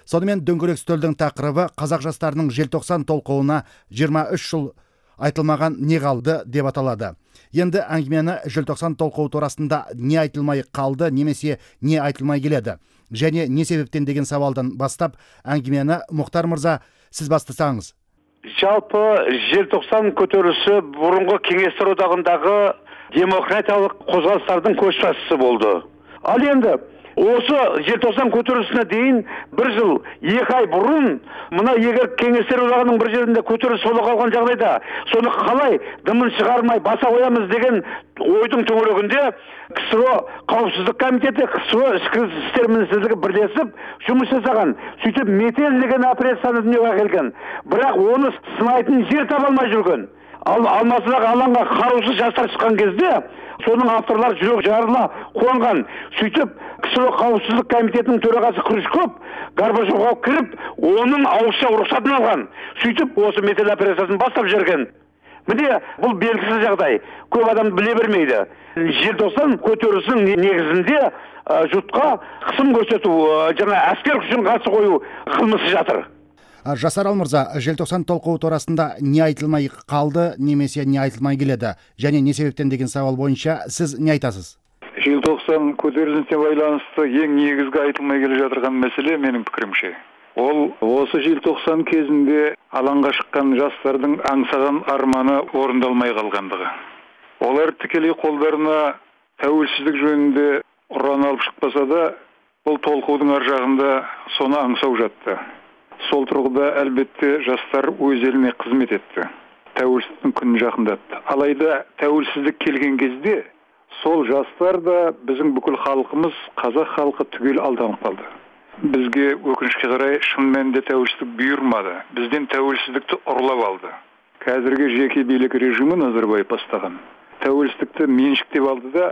Сонымен дөңгелек үстелдің тақырыбы қазақ жастарының желтоқсан толқуына 23 жыл айтылмаған не қалды деп аталады. Енді әңгімені желтоқсан толқуы турасында не айтылмай қалды немесе не айтылмай келеді және не себептен деген сауалдан бастап әңгімені Мұхтар мырза сіз бастасаңыз. Жалпы желтоқсан көтерілісі бұрынғы кеңестер одағындағы демократиялық қозғалыстардың көшбасшысы болды. Ал енді осы желтоқсан көтерілісіне дейін бір жыл, 2 ай бұрын, мына егер кеңестер одағының бір жерінде көтеріліс бола қалған жағдайда, соны қалай дымын шығармай баса қоямыз деген ойдың төңірегінде КСРО қауіпсіздік комитеті, КСРО ішкі істер министрлігі бірлесіп жұмыс жасаған. Сөйтіп метель деген операцияны дүниеге әкелген. Бірақ оны сынайтын жер таба алмай жүрген. Алматыдағы алаңға қарусыз жастар шыққан кезде соның авторлары жүрек жарыла қуанған. Сөйтіп КСРО қауіпсіздік комитетінің төрағасы Крючков Горбачевқа кіріп, оның ауызша рұқсатын алған. Сөйтіп осы метель операциясын бастап жүрген. Міне бұл белгісіз жағдай. Көп адам біле бермейді. Желтоқсан көтерілісінің негізінде жұртқа қысым көрсету, жаңа әскер күшін қарсы қою қылмысы жатыр. Жасар Мырза, желтоқсан толқуы турасында не айтылмай қалды немесе не айтылмай келеді және не себептен деген сауал бойынша сіз не айтасыз? Желтоқсан көтерілісіне байланысты ең негізгі айтылмай келе жатырған мәселе менің пікірімше. Ол осы желтоқсан кезінде алаңға шыққан жастардың аңсаған арманы орындалмай қалғандығы. Олар тікелей қолдарына тәуелсіздік жөнінде ұран алып шықпаса да, бұл толқудың ар жағында соны аңсау жатты. Сол тұрғыда әлбетте жастар өз еліне қызмет етті. Тәуелсіздіктің күнін жақындатты. Алайда тәуелсіздік келген кезде сол жастар да біздің бүкіл халқымыз, қазақ халқы түгел алданып қалды. Бізге өкінішке қарай шын мәнінде тәуелсіздік бұйырмады. Бізден тәуелсіздікті ұрлап алды. Қазіргі жеке билік режимі Назарбаев бастаған. Тәуелсіздікті меншіктеп алды да,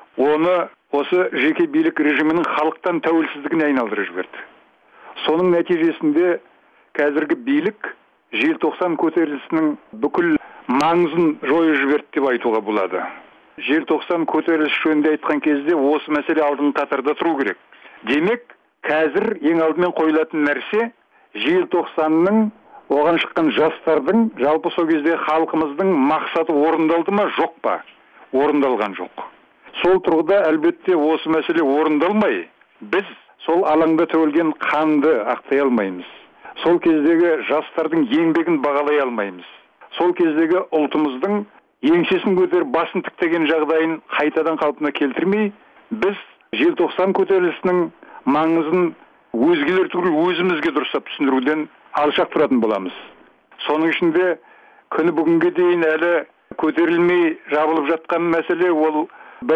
оны осы жеке билік режимінің халықтан тәуелсіздігіне айналдырып жіберді. Соның нәтижесінде қазіргі билік желтоқсан көтерілісінің бүкіл маңызын жойып жіберді деп айтуға болады. Желтоқсан көтеріліс жөнінде айтқан кезде осы мәселе алдыңғы қатарда тұру керек. Демек, қазір ең алдымен қойылатын нәрсе желтоқсанның оған шыққан жастардың, жалпы сол кезде халқымыздың мақсаты орындалды ма, жоқ па? Орындалған жоқ. Сол тұрғыда әлбетте осы мәселе орындалмай, біз сол алаңда төгілген қанды ақтай алмаймыз. Сол кездегі жастардың еңбегін бағалай алмаймыз. Сол кездегі ұлтымыздың еңсесін көтеріп басын тіктеген жағдайын қайтадан қалпына келтірмей, біз желтоқсан көтерілісінің маңызын өзгелер түгіл өзімізге дұрыстап түсіндіруден алшақ тұратын боламыз. Соның ішінде күні бүгінге дейін әлі көтерілмей жабылып жатқан мәселе ол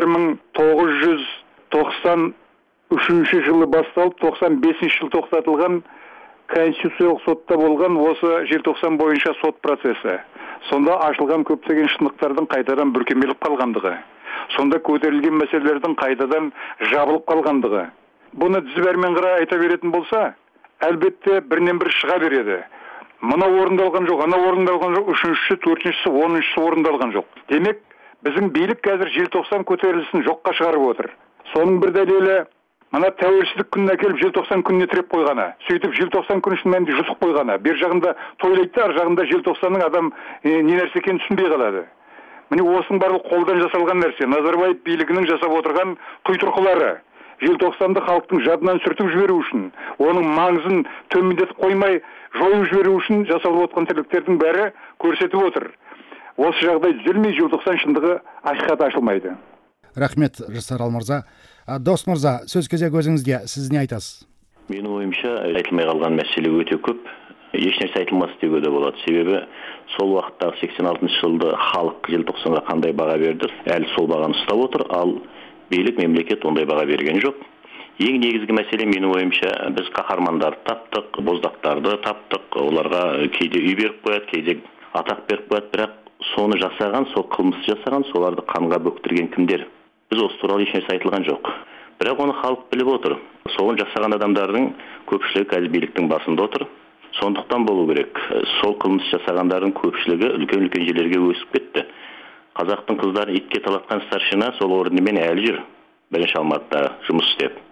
1993 жылы басталып, 95 жыл тоқтатылған Конституциялық сотта болған осы желтоқсан бойынша сот процесі. Сонда ашылған көптеген шындықтардың қайтадан бүркемеліп қалғандығы. Сонда көтерілген мәселелердің қайтадан жабылып қалғандығы. Бұны дізбәрмен қарай айта беретін болса, әлбетте бірінен бір шыға береді. Мына орындалған жоқ, ана орындалған жоқ, 3-ші, 4-ші, 10-ші орындалған жоқ. Демек, біздің билік қазір желтоқсан көтерілісін жоққа шығарып отыр. Соның бір дәлелі мына тәуелсіздік күніне әкеліп желтоқсан күніне тіреп қойғаны. Сөйтіп желтоқсан күні шын мәнінде жұтып қойғаны. Бер жағында тойлайды, ар жағында желтоқсанның адам не нәрсе екенін түсінбей қалады. Міне осының барлығы қолдан жасалған нәрсе. Назарбаев билігінің жасап отырған құйтұрқылары. Желтоқсанды халықтың жадынан сүртіп жіберу үшін, оның маңызын төмендетіп қоймай, жойып жіберу үшін жасалып отқан тірліктердің бәрі көрсетіп отыр. Осы жағдай түзелмей желтоқсан шындығы ақиқат ашылмайды. Рахмет, Жасар Мырза. Дос мырза, сөз кезегі өзіңізде, сіз не айтасыз? Менің ойымша, айтылмай қалған мәселе өте көп. Ешнәрсе айтылмас деуге де болады. Себебі сол уақыттағы 86 жылды халық желтоқсанға қандай баға берді, әлі сол бағаны ұстап отыр, ал билік мемлекет ондай баға берген жоқ. Ең негізгі мәселе менің ойымша, біз қаһармандарды таптық, боздақтарды таптық, оларға кейде үй беріп қояды, кейде атақ беріп қояды, бірақ соны жасаған, сол қылмысты жасаған, соларды қанға бөктірген кімдер? Біз осы туралы ешнәрсе айтылған жоқ. Бірақ оны халық біліп отыр. Соны жасаған адамдардың көпшілігі қазір биліктің басында отыр. Сондықтан болу керек. Сол қылмыс жасағандардың көпшілігі үлкен-үлкен жерлерге өсіп кетті. Қазақтың қыздарын итке талатқан старшина сол орнымен әлі жүр. Бірінші Алматыда жұмыс істеп.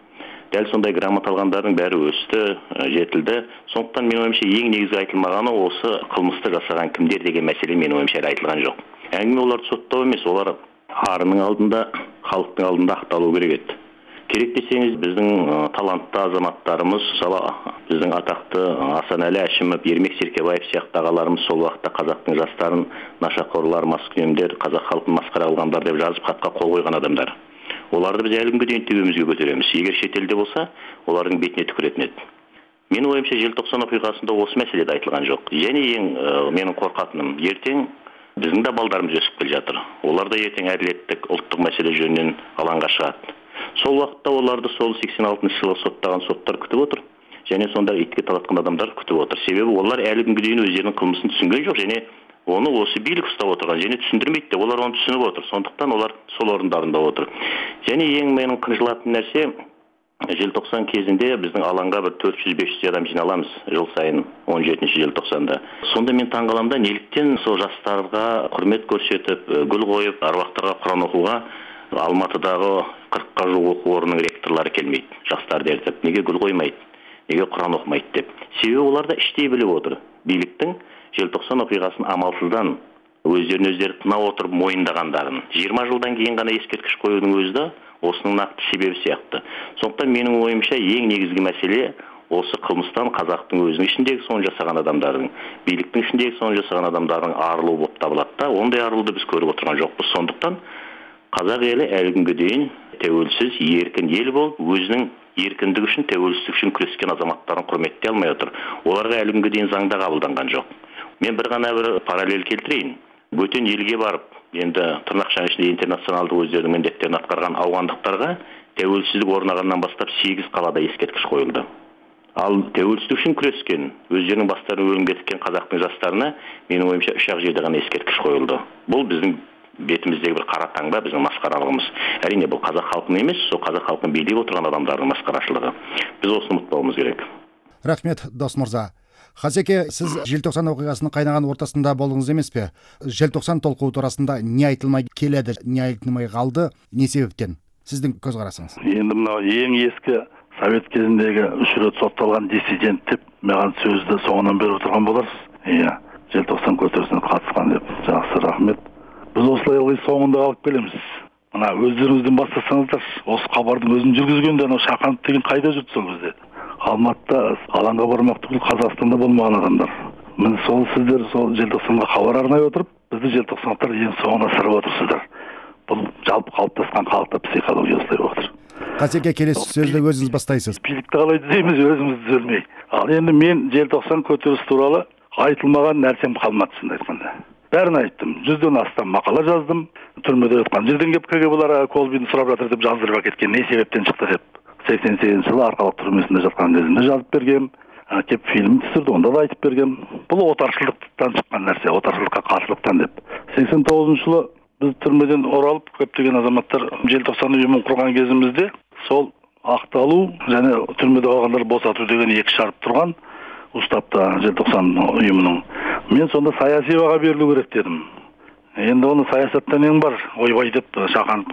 Дәл сондай грамота алғандардың бәрі өсті, жетілді. Сондықтан менің ойымша ең негізгі айтылмағаны осы қылмысты жасаған кімдер деген мәселе менің ойымша айтылған жоқ. Әңгіме оларды соттау емес, олар арының алдында, халықтың алдында ақталу керек еді. Керек десеңіз, біздің талантты азаматтарымыз, мысалы біздің атақты Асанәлі Әшімов, Ермек Серкебаев сияқты ағаларымыз сол уақытта қазақтың жастарын нашақорлар, маскүнемдер, қазақ халқын масқара алғандар деп жазып хатқа қол қойған адамдар. Оларды біз әлі күнге дейін төбемізге көтереміз. Егер шетелде болса, олардың бетіне түкіретін еді. Менің ойымша желтоқсан оқиғасында осы мәселе де айтылған жоқ. Және ең менің қорқатыным, ертең біздің де балдарымыз өсіп келе жатыр. Олар да ертең әділеттік ұлттық мәселе жөнінен алаңға шығады. Сол уақытта оларды сол 86 жылы соттаған соттар күтіп отыр. Және сонда итке талатқан адамдар күтіп отыр. Себебі олар әлі күнге дейін өздерінің қылмысын түсінген жоқ, және оны осы билік ұстап отырған, және түсіндірмейді де, олар оны түсініп отыр. Сондықтан олар сол орындарында отыр. Және ең менің қынжылатын нәрсе, желтоқсан кезінде біздің алаңға бір 400-500 адам жиналамыз жыл сайын 17 желтоқсанда. Сонда мен таңғаламын да, неліктен сол жастарға құрмет көрсетіп, гүл қойып, аруақтарға Құран оқуға Алматыдағы 40-қа жуық оқу орнының ректорлары келмейді. Жастарды ертіп, неге гүл қоймайды, неге Құран оқымайды деп. Себебі олар да іштей біліп отыр. Биліктің желтоқсан оқиғасын амалсыздан өздерін тына отырып мойындағандарын. 20 жылдан кейін ғана ескерткіш қоюдың өзі де осының нақты себебі сияқты. Сондықтан менің ойымша ең негізгі мәселе осы қылмыстан қазақтың өзінің ішіндегі соны жасаған адамдардың, биліктің ішіндегі соны жасаған адамдардың арылуы болып табылады да, ондай арылуды біз көріп отырған жоқпыз. Сондықтан қазақ елі әлі күнге дейін тәуелсіз, еркін ел болып, өзінің еркіндік үшін, тәуелсіздік үшін күрескен азаматтарын құрметтей алмай отыр. Оларға әлі күнге дейін заңда қабылданған жоқ. Мен бір ғана бір параллель келтірейін. Бөтен елге барып, енді тырнақшаның ішінде интернационалды өздерінің міндеттерін атқарған ауғандықтарға тәуелсіздік орнағаннан бастап 8 қалада ескерткіш қойылды. Ал тәуелсіздік үшін күрескен, өздерінің бастарын өлімге тіккен қазақтың жастарына менің ойымша 3-ақ жерде ғана ескерткіш қойылды. Бұл біздің бетіміздегі бір қара таңба, біздің масқаралығымыз. Әрине бұл қазақ халқының емес, сол қазақ халқын билеп отырған адамдардың масқарашылығы. Біз осыны ұмытпауымыз керек. Рахмет, дос мырза. Хасеке, сіз желтоқсан оқиғасының қайнаған ортасында болдыңыз емес пе? Желтоқсан толқуы турасында не айтылмай келеді, не айтылмай қалды, не себептен? Сіздің көзқарасыңыз. Енді мынау ең ескі совет кезіндегі 3 рет сотталған диссидент деп маған сөзді соңынан беріп отырған боларсыз. Иә, желтоқсан көтерілісіне қатысқан деп. Жақсы, рахмет. Біз осылай ылғи соңында қалып келеміз. Мына өздеріңізден бастасаңыздар, осы хабардың өзін жүргізгенде анау Шақанов деген қайда жүрді сол кезде? Алматыда алаңға бармақ түгіл Қазақстанда болмаған адамдар. Міне сол сіздер сол желтоқсанға хабар арнай отырып, бізді желтоқсандықтар ең соңына сырып отырсыздар. Бұл жалпы қалыптасқан халықта психология осылай отыр. Хасеке, келесі сөзді өзіңіз бастайсыз. Билікті қалай түзейміз, өзіміз түзелмей. Ал енді мен желтоқсан көтерілісі туралы айтылмаған нәрсем қалмады, шынымды айтқанда. Бәрін айттым. 100-ден астам мақала жаздым. Түрмеде жатқан жерден кеп КГБ-лар Колбинді сұрап жатыр деп жаздырып әкеткен, не себептен шықты деп. 88 жылы Арқалық түрмесінде жатқан кезінде жазып бергем. Кеп фильм түсірді, онда да айтып бергем. Бұл отаршылдықтан шыққан нәрсе, отаршылдыққа қарсылықтан деп. 89 жылы біз түрмеден оралып, көптеген азаматтар желтоқсан ұйымын құрған кезімізде сол ақталу және түрмеде қалғандар босату деген екі шарт тұрған ұстапта желтоқсан ұйымының. Мен сонда саяси баға берілу керек дедім. Енді оны саясаттан ең бар, ойбай деп Шақанов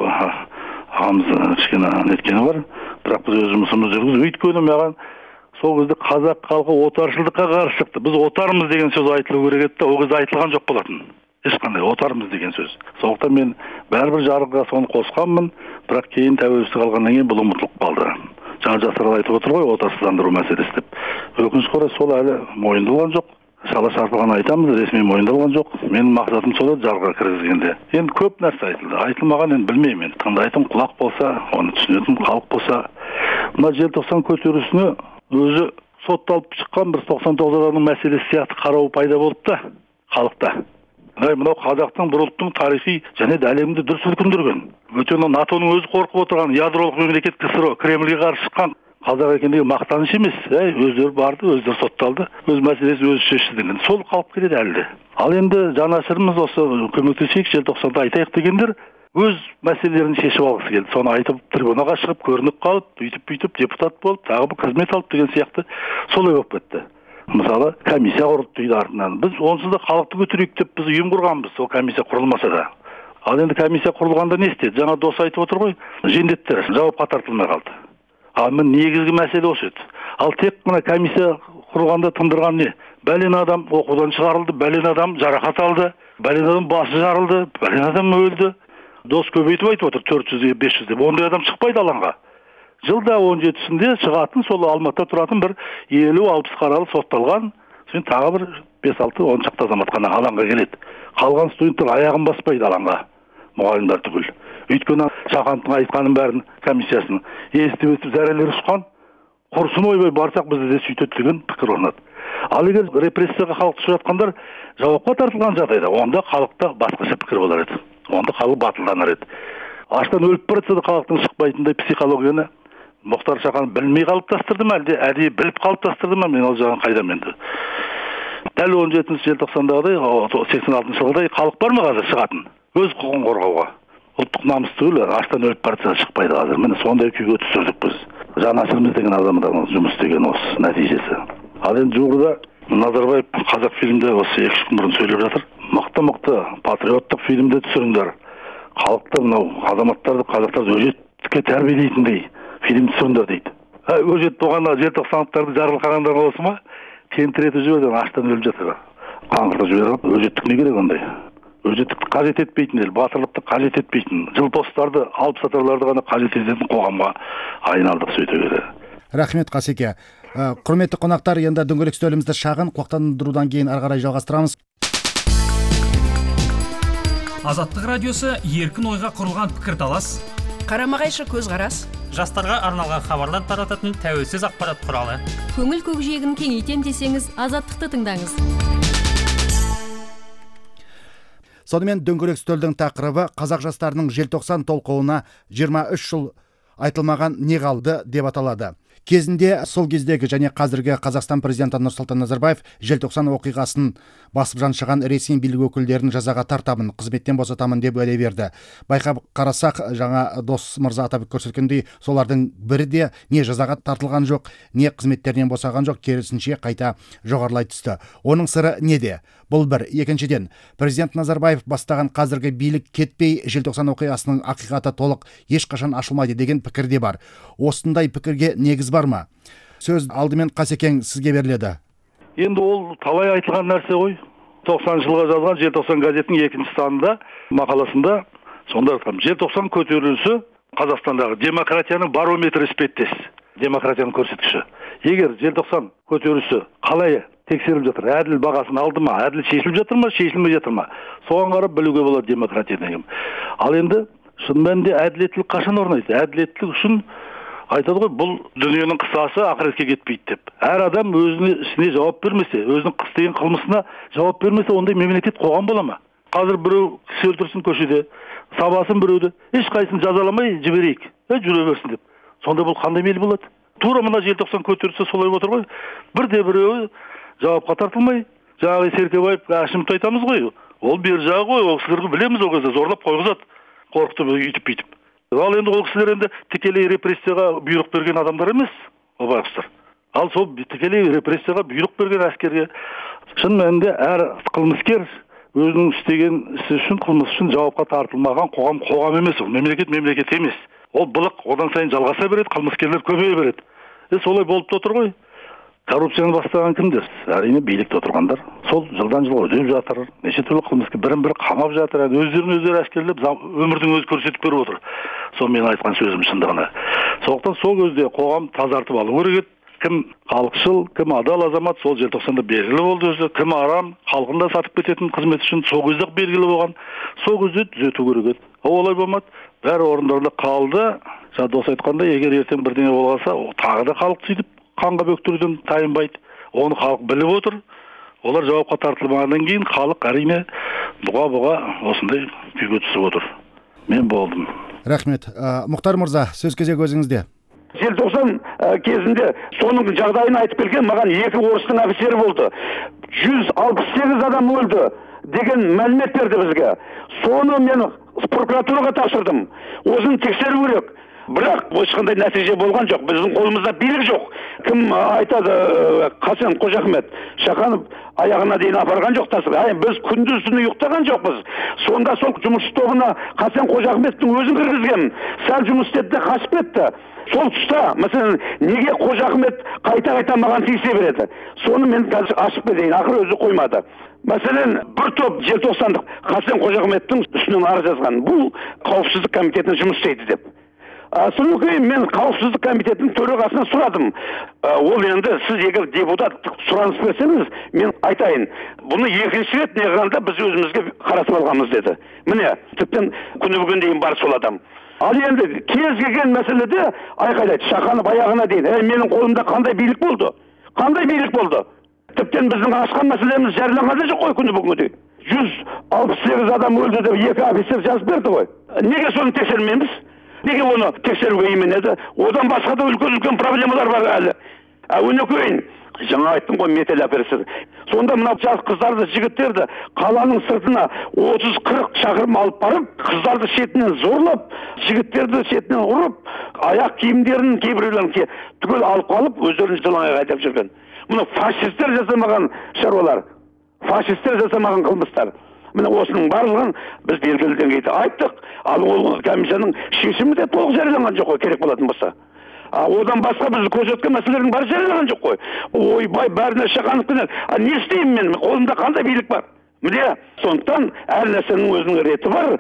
ағамыз кішкене неткені бар. Бірақ біз өз жұмысымызды жүргізіп, өйткені маған сол кезде қазақ халқы отаршылдыққа қарсы шықты. Біз отармыз деген сөз айтылу керек еді, ол кезде айтылған жоқ болатын. Ешқандай отармыз деген сөз. Сондықтан мен бәрібір жарғыға соны қосқанмын, бірақ кейін тәуелсіздік алғаннан кейін бұл ұмытылып қалды. Жаңа жастар айтып отыр ғой, отарсыздандыру мәселесі деп. Өкінішке орай сол әлі мойындалған жоқ. Шала шарпыған айтамыз, ресми мойындалған жоқ. Менің мақсатым сол жарғыға кіргізгенде. Енді көп нәрсе айтылды. Айтылмаған енді білмеймін. Тыңдайтын құлақ болса, оны түсінетін халық болса, мына желтоқсан көтерілісіне өзі сотталып шыққан бір 99 адамның мәселесі сияқты қарау пайда болды да халықта. Мынау қазақтың бір ұлттың тарихи және де әлемді дүр сілкіндірген. Өйткені НАТОның өзі қорқып отырған ядролық мемлекет КСРО Кремльге қарсы шыққан қазақ екендігі мақтаныш емес. Өздері барды, өздері сотталды, өз мәселесі өзі шешті деген. Сол қалып келеді әлі де. Ал енді жанашырымыз осы көмектесейік, желтоқсанда айтайық дегендер өз мәселелерін шешіп алғысы келді. Соны айтып трибунаға шығып, көрініп қалып, бүйтіп депутат болып, тағы бір қызмет алып деген сияқты солай болып кетті. Мысалы, комиссия құрды дейді артынан. Біз онсыз да халықты көтерейік деп біз ұйым құрғанбыз, сол комиссия құрылмаса да. Ал енді комиссия құрылғанда не істеді? Жаңа дос айтып отыр ғой, жендеттер жауапқа тартылмай қалды. Ал мен негізгі мәселе осы еді. Ал тек мына комиссия құрғанда тындырған не? Бәлен адам оқудан шығарылды, бәлен адам жарақат алды, бәлен адам басы жарылды, бәлен адам өлді. Дос көбейтіп айтып отыр 400-500 деп. Ондай адам шықпайды алаңға. Жылда 17-сінде шығатын сол Алматыда тұратын бір 50-60 қаралы сотталған, сен тағы бір 5-6-10 шақты азамат қана алаңға келеді. Қалған студенттер аяғын баспайды алаңға, мұғалімдер түгіл. Өйткені Шахановтың айтқанын бәрін комиссиясының естіп зәрелер ұшқан, құрсын ойбай барсақ бізді де сөйтеді деген пікір орнады. Ал егер репрессияға халықты ұшыратқандар жауапқа тартылған жағдайда, онда халықта басқаша пікір болар еді. Онда халық батылданар еді. Аштан өліп барса да халықтың шықпайтындай психологияны Мұхтар Шаханов білмей қалыптастырды ма, әлде әдейі біліп қалыптастырды ма, мен ол жағын қайдам енді. Дәл 17 желтоқсандағыдай, 86 жылғыдай халық бар ма қазір шығатын? Өз құқығын қорғауға. Ұлттық намыс түгілі, аштан өліп барса шықпайды қазір. Міне сондай күйге түсірдік біз. Жанашырымыз деген адамдармен жұмыс деген осы нәтижесі. Ал енді жуырда Назарбаев қазақ фильмде осы 2 күн бұрын сөйлеп жатыр. Мықты патриоттық фильмде түсіріңдер. Халықты мынау азаматтарды, қазақтарды өжетке тәрбиелейтіндей фильм түсіріңдер дейді. Өжет болғанда желтоқсандықтарды жарылқағандар осы ма? Тентіретіп жіберген, аштан өліп жатыр. Қаңғыртып жіберген, өжеттік не керек ондай? Өжеттікті қажет етпейтін ел, батырлықты қажет етпейтін, жылпостарды, алыпсатарларды ғана қажет ететін қоғамға айналдық сөйте келе. Рахмет Қасеке. Құрметті қонақтар, енді дөңгелек үстелімізді шағын құлақтандырудан кейін ары қарай жалғастырамыз. Азаттық радиосы еркін ойға құрылған пікірталас, қарама-қайшы көзқарас, жастарға арналған хабарлар тарататын тәуелсіз ақпарат құралы. Көңіл көкжиегін кеңейтем десеңіз, Азаттықты тыңдаңыз. Сонымен дөңгелек үстелдің тақырыбы қазақ жастарының желтоқсан толқуына 23 жыл айтылмаған не қалды деп аталады. Кезінде сол кездегі және қазіргі Қазақстан президенті Нұрсұлтан Назарбаев желтоқсан оқиғасын басып жаншыған ресми билік өкілдерін жазаға тартамын, қызметтен босатамын деп уәде берді. Байқап қарасақ, жаңа дос мырза атап көрсеткендей, солардың бірі де не жазаға тартылған жоқ, не қызметтерінен босаған жоқ, керісінше қайта жоғарылай түсті. Оның сыры неде? Бұл бір. Екіншіден, президент Назарбаев бастаған қазіргі билік кетпей желтоқсан оқиғасының ақиқаты толық ешқашан ашылмайды деген пікір де бар. Осындай пікірге негіз бар ма? Сөз алдымен Қасекең сізге беріледі. Енді ол талай айтылған нәрсе ғой. 90 жылға жазған желтоқсан газетінің 2-ші санында мақаласында сонда айтқан, желтоқсан көтерілісі Қазақстандағы демократияның барометрі іспеттес. Демократияның көрсеткіші. Егер желтоқсан көтерілісі қалай тексеріліп жатыр, әділ бағасын алды ма, әділ шешіліп жатыр ма, шешілмей жатыр ма, соған қарап білуге болады демократия деген. Ал енді шын мәнінде әділеттілік қашан орнайды? Әділеттілік үшін айтады ғой, бұл дүниенің қысасы ақыретке кетпейді деп. Әр адам өзіне ісіне жауап бермесе, өзінің істеген қылмысына жауап бермесе, ондай мемлекет қоғам бола ма? Қазір біреу кісі өлтірсін көшеде, сабасын біреуді, ешқайсысын жазаламай жіберейік, жүре берсін деп. Сонда бұл қандай мел болады? Тура мына желтоқсан көтерілісі солай отыр ғой. Бірде біреуі жауапқа тартылмай, жаңағы Серкебаев, Әшімовті айтамыз ғой. Ол бер жағы ғой, ол кісілерді білеміз, ол кезде зорлап қойғызады, қорқытып үйтіп-бүйтіп. Ал енді ол кісілер енді тікелей репрессияға бұйрық берген адамдар емес, ол байғұстар. Ал сол тікелей репрессияға бұйрық берген әскерге шын мәнінде әр қылмыскер өзінің істеген ісі үшін, қылмыс үшін жауапқа тартылмаған қоғам емес, ол мемлекет емес. Ол былық одан сайын жалғаса береді, қылмыскерлер көбейе береді. Солай болып отыр ғой. Коррупцияны бастаған кімдер? Әрине билікте отырғандар. Сол жылдан жылға өтеп жатыр. Неше түрлі қылмыскер бірін-бірі қамап жатыр. Өздерін әшкерелеп, өмірдің өзі көрсетіп беріп отыр. Сол мен айтқан сөзім шындығына. Сондықтан сол кезде қоғам тазартып алу керек. Кім халықшыл, кім адал азамат, сол желтоқсанда белгілі болды өзі. Кім арам, халқында сатып кететін қызмет үшін сол кезде белгілі болған. Сол кезде түзету керек еді. Олай болмады. Бәрі орындарында қалды. Жаңа дос айтқандай, егер ертең бірдеңе болғаса, тағы да халық сөйтіп қанға бөктіруден тайынбайды. Оны халық біліп отыр. Олар жауапқа тартылмағаннан кейін халық әрине бұға осындай күйге түсіп отыр. Мен болдым. Рахмет. Мұхтар мырза, сөз кезегі өзіңізде. Желтоқсан кезінде соның жағдайын айтып келген маған 2 орыстың офицері болды. 168 адам өлді деген мәлімет берді бізге. Соны мен прокуратураға тапсырдым. Осыны тексеру керек. Бірақ ешқандай нәтиже болған жоқ. Біздің қолымызда билік жоқ. Кім айтады, Қасен Қожахмет Шақанов аяғына дейін апарған жоқ тасып. Біз күндіз түні ұйықтаған жоқпыз. Сонда сол жұмыс тобына Қасен Қожахметтің өзін кіргізген. Сәл жұмыс істеді, қашып кетті. Сол тұста, мәселен, неге Қожахмет қайта маған тиісе береді? Соны мен қазір ашып кетейін, ақыры өзі қоймады. Мәселен, бір топ желтоқсандық Қасен Қожахметтің үстінен арыз жазған. Бұл қауіпсіздік комитетінің жұмыс істейді деп. Содан кейін мен қауіпсіздік комитетінің төрағасынан сұрадым. Ол енді сіз егер депутаттық сұраныс берсеңіз, мен айтайын. Бұны екінші рет неғанда біз өзімізге қарасып алғанбыз деді. Міне, тіптен күні бүгін дейін бар сол адам. Ал енді кез келген мәселеде айқайлайды, Шақанов аяғына дейін. Менің қолымда қандай билік болды? Қандай билік болды? Тіптен біздің ашқан мәселеміз жарияланған жоқ қой күні бүгінге. 168 адам өлді деп 2 офицер жазып берді ғой. Неге соны тексермейміз? Неге оны тексеруге именеді? Одан басқа да үлкен проблемалар бар әлі. Өнекейін, жаңа айттым ғой, металл операция. Сонда мына жас қыздарды, жігіттерді қаланың сыртына 30-40 шақырым алып барып, қыздарды шетінен зорлап, жігіттерді шетінен ұрып, аяқ киімдерін кейбіреулерін түгел алып қалып, өздерін жылаңайға айдап жүрген. Мұны фашистер жасамаған шаруалар, фашистер жасамаған қылмыстар. Міне осының барлығын біз белгілі деңгейде айттық, ал ол комиссияның шешімі де толық жарияланған жоқ қой, керек болатын болса. Одан басқа бізді көрсеткен мәселелердің бәрі жарияланған жоқ қой. Ойбай, бәріне Шақанов кінәлі. Не істеймін мен? Қолымда қандай билік бар? Міне, сондықтан әр нәрсенің өзінің реті бар.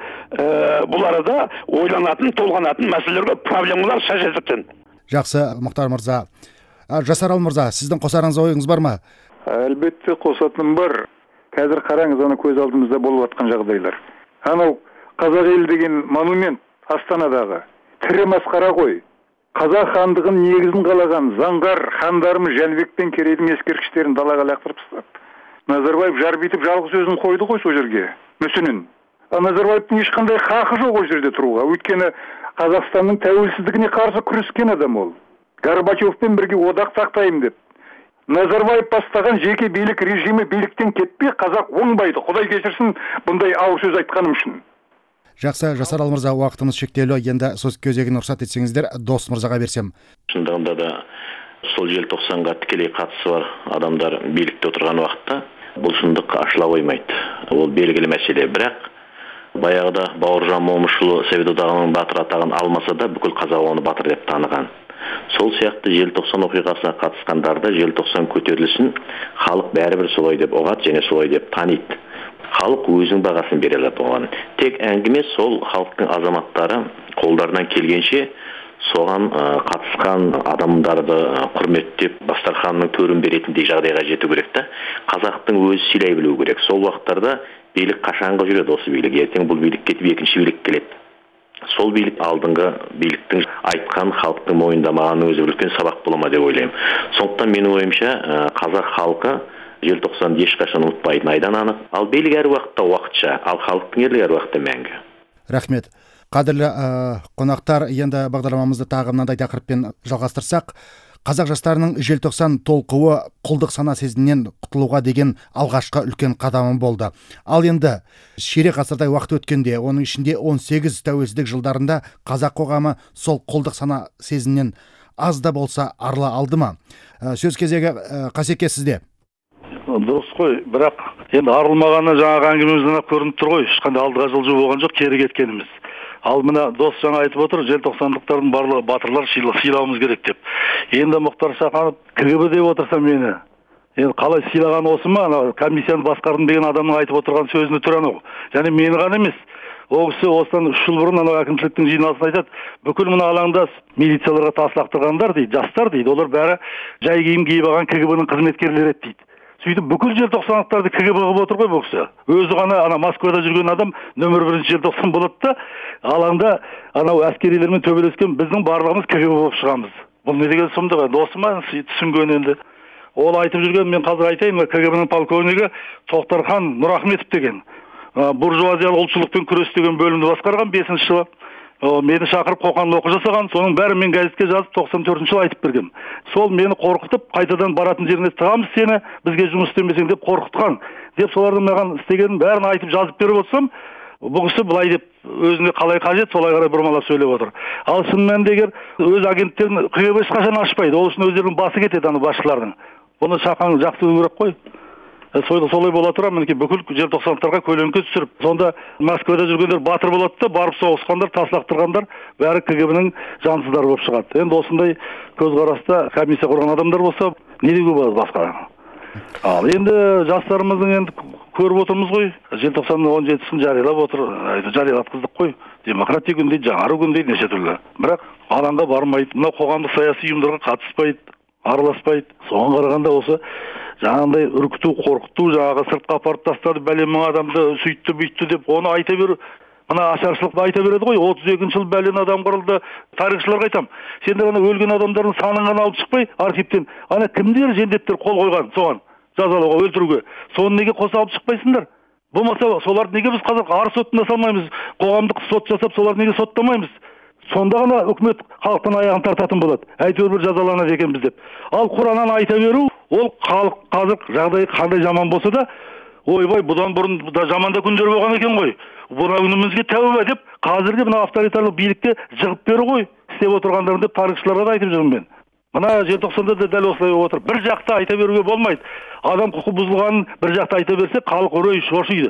Бұл арада ойланатын, толғанатын мәселелерге проблемалар шашылып. Жақсы, Мұхтар мырза. Жасарал мырза, сіздің қосарыңыз ойыңыз бар ма? Әлбетте қосатыным бар. Қазір қараңыз, ана көз алдымызда болып жатқан жағдайлар. Анау Қазақ елі деген монумент Астанадағы тірі масқара ғой. Қазақ хандығын негізін қалаған заңғар хандарымыз Жәнібек пен Керейдің ескерткіштерін далаға лақтырып тастады. Назарбаев жарбитып жалғыз өзін қойды ғой сол жерге. Мүсінін. Назарбаевтың ешқандай хақы жоқ ол жерде тұруға. Өйткені Қазақстанның тәуелсіздігіне қарсы күрескен адам ол. Горбачевпен бірге одақ сақтаймын деп. Назарбаев бастаған жеке билік режимі биліктен кетпей, қазақ оңбайды. Құдай кешірсін бұндай ауыр сөз айтқаным үшін. Жақсы, Жасарал мырза, уақытымыз шектеулі. Енді сөз кезегін рұқсат етсеңіздер, Дос мырзаға берсем. Шындығында да сол желтоқсанға тікелей қатысы бар адамдар билікте отырған уақытта бұл шындық ашыла қоймайды. Ол белгілі мәселе. Бірақ баяғыда Бауыржан Момышұлы Совет одағының батыр атағын алмаса да бүкіл қазақ оны батыр деп таныған. Сол сияқты желтоқсан оқиғасына қатысқандарды желтоқсан көтерілісін халық бәрібір солай деп ұғады және солай деп таниды. Халық өзінің бағасын бере алады оған. Тек әңгіме сол халықтың азаматтары қолдарынан келгенше соған қатысқан адамдарды құрметтеп дастарханның төрін беретіндей жағдайға жету керек та. Қазақтың өзі сыйлай білу керек. Сол уақыттарда билік қашанғы жүреді осы билік. Ертең бұл билік кетіп екінші билік келеді. Сол билік алдыңғы биліктің айтқан халықтың мойындамағаны өзі үлкен сабақ бола ма деп ойлаймын. Сондықтан менің ойымша қазақ халқы желтоқсанды ешқашан ұмытпайтын айдан анық. Ал билік әр уақытта уақытша, ал халықтың ерлігі әр уақытта мәңгі. Рахмет. Қадірлі қонақтар, енді бағдарламамызды тағы мынандай тақырыппен жалғастырсақ, қазақ жастарының желтоқсан толқуы құлдық сана сезімінен құтылуға деген алғашқы үлкен қадамы болды. Ал енді ширек ғасырдай уақыт өткенде, оның ішінде 18 тәуелсіздік жылдарында қазақ қоғамы сол құлдық сана сезімінен аз да болса арыла алды ма? Сөз кезегі Қасеке сізде. Дұрыс қой, бірақ енді арылмағаны жаңағы әңгімемізден көрініп тұр ғой. Ешқандай алдыға жылжу болған жоқ, кері кеткеніміз. Ал мына Дос жаңа айтып отыр, желтоқсандықтардың барлығы батырлар сыйлауымыз керек деп. Енді Мұхтар Шақанов КГБ деп отырса мені, енді қалай сыйлаған осы ма? Комиссияны басқардым деген адамның айтып отырған сөзіне тұр анау. Және мені ғана емес. Ол кісі осыдан 3 жыл бұрын анау әкімшіліктің жиналысын айтады. Бүкіл мына алаңда милицияларға тас лақтырғандар дейді, жастар дейді. Олар бәрі жай киім киіп алған КГБ-ның қызметкерлері еді дейді. Сөйтіп бүкіл желтоқсандықтарды КГБ қылып отыр ғой бұл кісі. Өзі ғана ана Москвада жүрген адам нөмір 1 желтоқсан болады да, алаңда анау әскерилермен төбелескен біздің барлығымыз КГБ болып шығамыз. Бұл не деген сұмдық? Досыма түсінген енді. Ол айтып жүрген, мен қазір айтайын, КГБ-ның полковнигі Тоқтархан Нұрахметов деген. Буржуазиялық ұлтшылықпен күрес деген бөлімді басқарған 5-ші жылы. Мені шақырып Қоқанды оқу жасаған, соның бәрі мен газетке жазып 94-ші жылы айтып берген. Сол мені қорқытып, қайтадан баратын жеріне тығамыз сені, бізге жұмыс істемесең деп қорқытқан. Деп солардың маған істегенін бәрін айтып жазып беріп отырсам, бұл кісі былай деп өзіне қалай қажет солай қарай бұрмалап сөйлеп отыр. Ал шын мәнінде егер өз агенттерін КГБ ешқашан ашпайды, ол үшін өздерінің басы кетеді ана басшылардың. Бұны шақаң жақсы білу керек қой. Солай бола тұра, мінекей бүкіл желтоқсандықтарға көлеңке түсіріп, сонда Москвада жүргендер батыр болады да, барып соғысқандар, тас лақтырғандар бәрі КГБ-нің жансыздары болып шығады. Енді осындай көзқараста комиссия құрған адамдар болса, не деуге болады басқа? Ал енді жастарымыздың енді көріп отырмыз ғой, желтоқсанның 17-сін жариялап отыр, жариялатқыздық қой. Демократия күн дейді, жаңару күн дейді, неше түрлі. Бірақ алаңға бармайды, мынау қоғамдық саяси ұйымдарға қатыспайды, араласпайды. Соған қарағанда осы жаңағындай үркіту, қорқыту, жаңағы сыртқа апарып тастады, бәлем мың адамды сөйтті, бүйтті деп оны айта беру. Мына ашаршылықты айта береді ғой, 32 жыл бәлен адам қырылды, тарихшыларға айтам. Сендер ана өлген адамдардың санын ғана алып шықпай, архивтен, ана кімдер жендеттер қол қойған соған, жазалауға, өлтіруге. Соны неге қоса алып шықпайсыңдар? Болмаса, соларды неге біз қазір арыз сотына салмаймыз, қоғамдық сот жасап, соларды неге соттамаймыз? Сонда ғана үкімет халықтың аяғын тартатын болады. Әйтеуір бір жазаланады екенбіз деп. Ал Құраннан айта беру, ол халық қазір жағдай қандай жаман болса да, ойбай, бұдан бұрын да жаманда күндер болған екен ғой. Бұна күнімізге тәуба деп, қазіргі мына авторитарлық билікке жығып беру ғой, істеп отырғандарым деп тарихшыларға да айтып жүрмін мен. Мына желтоқсанда да дәл осылай отыр. Bir жақта айта беруге болмайды. Адам құқы бұзылғанын бір жақта айта берсе, халық үрей шошиды.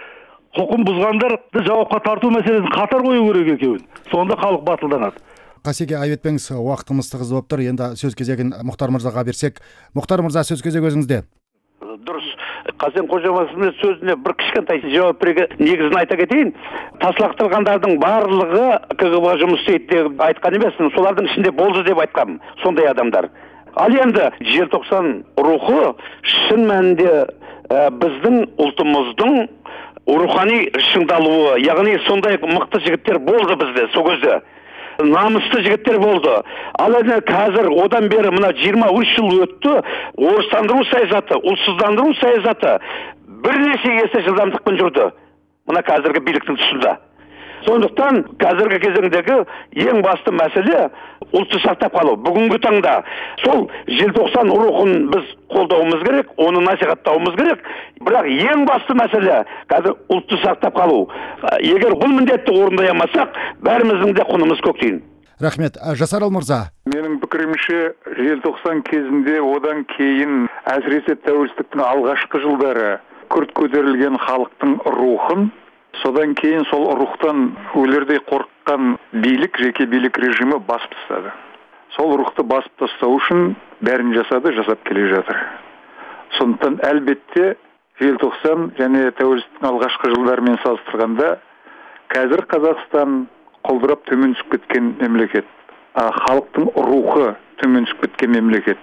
Құқын бұзғандарды жауапқа тарту мәселесін қатар қою керек екеуін. Сонда халық батылданады. Қасеке Айбетпеңіз, уақытымыз тығыз болып тұр. Енді сөз кезегін Мұхтар мырзаға берсек. Мұхтар мырза, сөз кезегі өзіңізде. Дұрыс. Қасен Қожамасовтың сөзіне бір кішкентай жауап беруге негізін айта кетейін. Тас лақтырғандардың барлығы КГБ жұмыс істейді деп айтқан емеспін. Солардың ішінде болды деп айтқам. Сондай адамдар. Ал енді желтоқсан рухы шын мәнінде біздің ұлтымыздың рухани шыңдалуы, яғни сондай мықты жігіттер болды бізде сол кезде. Намысты жігіттер болды. Ал енді қазір одан бері мына 23 жыл өтті, орыстандыру саясаты, ұлтсыздандыру саясаты бірнеше есе жылдамдықпен жүрді. Мына қазіргі биліктің тұсында. Сондықтан қазіргі кезеңдегі ең басты мәселе ұлтты сақтап қалу. Бүгінгі таңда сол желтоқсан рухын біз қолдауымыз керек, оны насихаттауымыз керек. Бірақ ең басты мәселе қазір ұлтты сақтап қалу. Егер бұл міндетті орындай алмасақ, бәріміздің де құнымыз көктейін. Рахмет. Жасарал мырза. Менің пікірімше, желтоқсан кезінде одан кейін әсіресе тәуелсіздіктің алғашқы жылдары күрт көтерілген халықтың рухын, содан кейін сол рухтан өлердей қорыққан билік, жеке билік режимі басып тастады. Сол рухты басып тастау үшін бәрін жасады, жасап келе жатыр. Сондықтан әлбетте желтоқсан және тәуелсіздіктің алғашқы жылдарымен салыстырғанда қазір Қазақстан құлдырап төмен түсіп кеткен мемлекет. Халықтың рухы төмен түсіп кеткен мемлекет.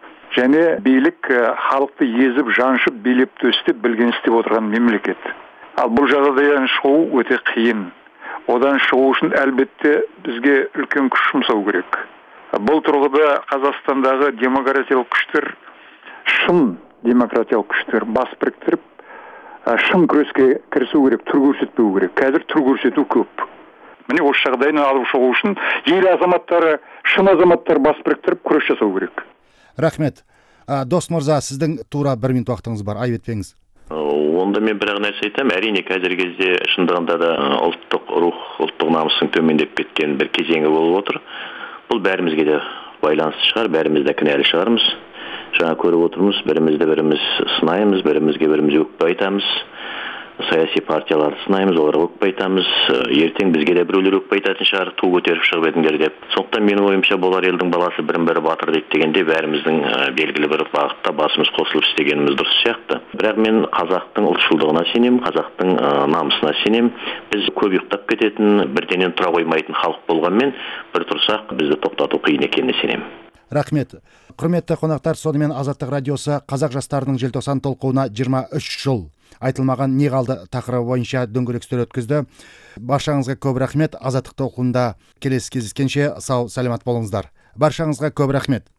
Және билік халықты езіп, жаншып, билеп төстеп білген істеп отырған мемлекет. Ал бұл жағдайдан шығу өте қиын. Одан шығу үшін әлбетте бізге үлкен күш жұмсау керек. Бұл тұрғыда Қазақстандағы демократиялық күштер, шын демократиялық күштер бас біріктіріп, шын күреске кірісу керек, түр көрсетпеу керек. Қазір түр көрсету көп. Міне осы жағдайын алып шығу үшін ел азаматтары, шын азаматтар бас біріктіріп күрес жасау керек. Рахмет. Дос мырза, сіздің тура 1 минут уақытыңыз бар. Айбетпеңіз. Онда мен бір нәрсе айтам, әрине қазір кезде шындығында да ұлттық рух, ұлттық намыстың төмендеп кеткен бір кезеңі болып отыр. Бұл бәрімізге де байланысты шығар, бәріміз де кінәлі шығармыз. Жаңа көріп отырмыз, бірімізді біріміз сынаймыз, бірімізге біріміз өкпе айтамыз. Саяси партияларды сынаймыз, оларға өкпе айтамыз. Ертең бізге де біреулер өкпе айтатын шығар, ту көтеріп шығып едіңдер деп. Сондықтан менің ойымша болар елдің баласы бірін-бірі батыр дейді дегенде бәріміздің белгілі бір бағытта басымыз қосылып істегеніміз дұрыс сияқты. Бірақ мен қазақтың ұлтшылдығына сенем, қазақтың намысына сенем. Біз көп ұйықтап кететін, бірденен тұра қоймайтын халық болғанмен, бір тұрсақ бізді тоқтату қиын екеніне сенем. Рахмет. Құрметті қонақтар, сонымен Азаттық радиосы қазақ жастарының желтоқсан толқуына 23 жыл айтылмаған не қалды тақырыбы бойынша дөңгелек үстел өткізді. Баршаңызға көп рахмет. Азаттық толқуында келесі кездескенше сау саламат болыңыздар. Баршаңызға көп рахмет.